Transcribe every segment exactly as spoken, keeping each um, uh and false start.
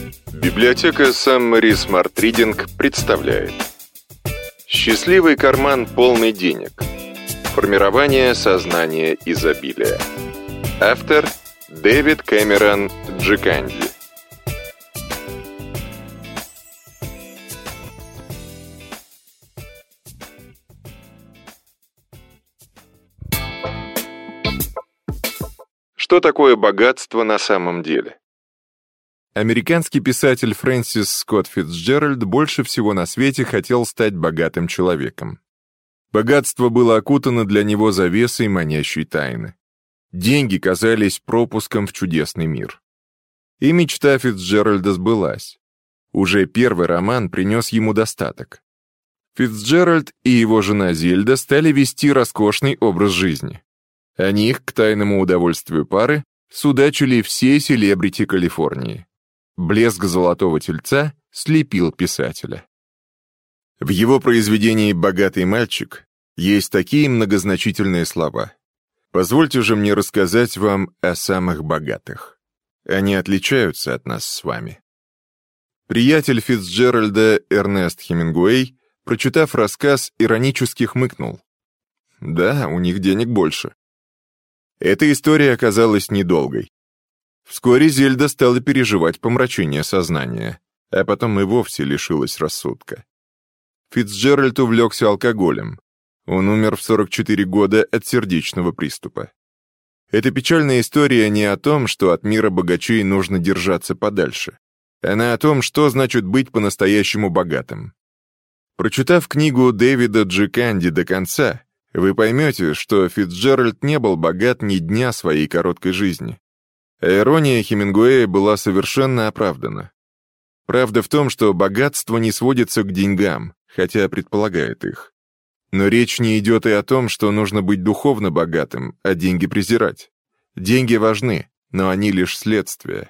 Библиотека Summary Smart Reading представляет «Счастливый карман, полный денег. Формирование сознания изобилия». Автор Дэвид Кэмерон Джиканди. Что такое богатство на самом деле? Американский писатель Фрэнсис Скотт Фицджеральд больше всего на свете хотел стать богатым человеком. Богатство было окутано для него завесой манящей тайны. Деньги казались пропуском в чудесный мир. И мечта Фицджеральда сбылась. Уже первый роман принес ему достаток. Фицджеральд и его жена Зельда стали вести роскошный образ жизни. О них, к тайному удовольствию пары, судачили все селебрити Калифорнии. Блеск золотого тельца слепил писателя. В его произведении «Богатый мальчик» есть такие многозначительные слова. Позвольте же мне рассказать вам о самых богатых. Они отличаются от нас с вами. Приятель Фицджеральда Эрнест Хемингуэй, прочитав рассказ, иронически хмыкнул. Да, у них денег больше. Эта история оказалась недолгой. Вскоре Зельда стала переживать помрачение сознания, а потом и вовсе лишилась рассудка. Фицджеральд увлекся алкоголем. Он умер в сорок четыре года от сердечного приступа. Эта печальная история не о том, что от мира богачей нужно держаться подальше. Она о том, что значит быть по-настоящему богатым. Прочитав книгу Дэвида Джиканди до конца, вы поймете, что Фицджеральд не был богат ни дня своей короткой жизни. А ирония Хемингуэя была совершенно оправдана. Правда в том, что богатство не сводится к деньгам, хотя предполагает их. Но речь не идет и о том, что нужно быть духовно богатым, а деньги презирать. Деньги важны, но они лишь следствие.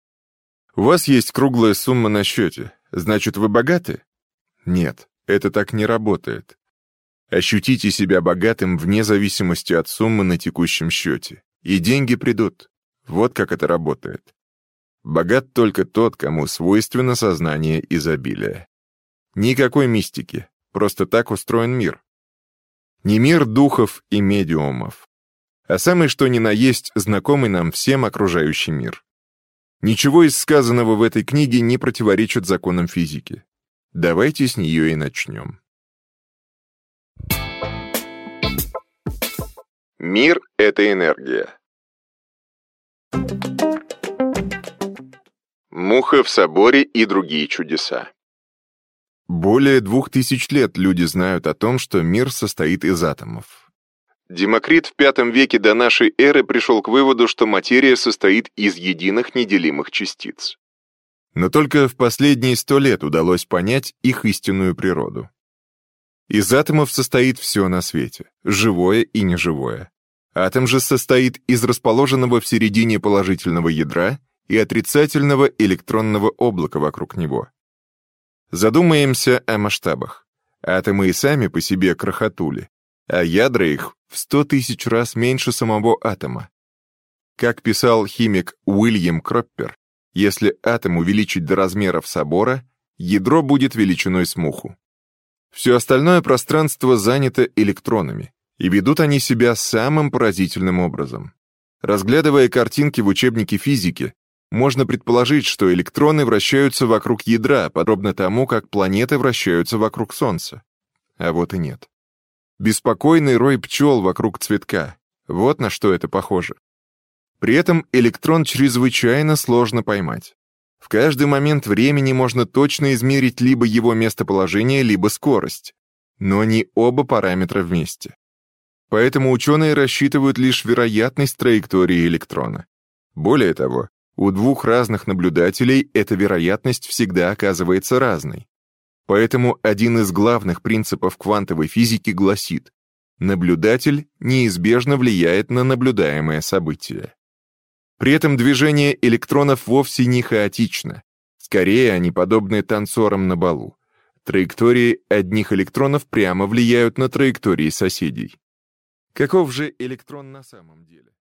У вас есть круглая сумма на счете, значит, вы богаты? Нет, это так не работает. Ощутите себя богатым вне зависимости от суммы на текущем счете, и деньги придут. Вот как это работает. Богат только тот, кому свойственно сознание изобилия. Никакой мистики, просто так устроен мир. Не мир духов и медиумов, а самый что ни на есть знакомый нам всем окружающий мир. Ничего из сказанного в этой книге не противоречит законам физики. Давайте с нее и начнем. Мир — это энергия. Муха в соборе и другие чудеса. Более двух тысяч лет люди знают о том, что мир состоит из атомов. Демокрит в пятом веке до нашей эры пришел к выводу, что материя состоит из единых неделимых частиц. Но только в последние сто лет удалось понять их истинную природу. Из атомов состоит все на свете, живое и неживое. Атом же состоит из расположенного в середине положительного ядра и отрицательного электронного облака вокруг него. Задумаемся о масштабах. Атомы и сами по себе крохотули, а ядра их в сто тысяч раз меньше самого атома. Как писал химик Уильям Кроппер, если атом увеличить до размеров собора, ядро будет величиной с муху. Все остальное пространство занято электронами, и ведут они себя самым поразительным образом. Разглядывая картинки в учебнике физики, можно предположить, что электроны вращаются вокруг ядра, подобно тому, как планеты вращаются вокруг Солнца. А вот и нет. Беспокойный рой пчел вокруг цветка. Вот на что это похоже. При этом электрон чрезвычайно сложно поймать. В каждый момент времени можно точно измерить либо его местоположение, либо скорость, но не оба параметра вместе. Поэтому ученые рассчитывают лишь вероятность траектории электрона. Более того, у двух разных наблюдателей эта вероятность всегда оказывается разной. Поэтому один из главных принципов квантовой физики гласит: наблюдатель неизбежно влияет на наблюдаемое событие. При этом движение электронов вовсе не хаотично. Скорее, они подобны танцорам на балу. Траектории одних электронов прямо влияют на траектории соседей. Каков же электрон на самом деле?